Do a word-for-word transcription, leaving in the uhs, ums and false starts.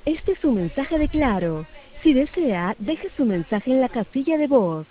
Este es un mensaje de Claro. Si desea, deje su mensaje en la casilla de voz.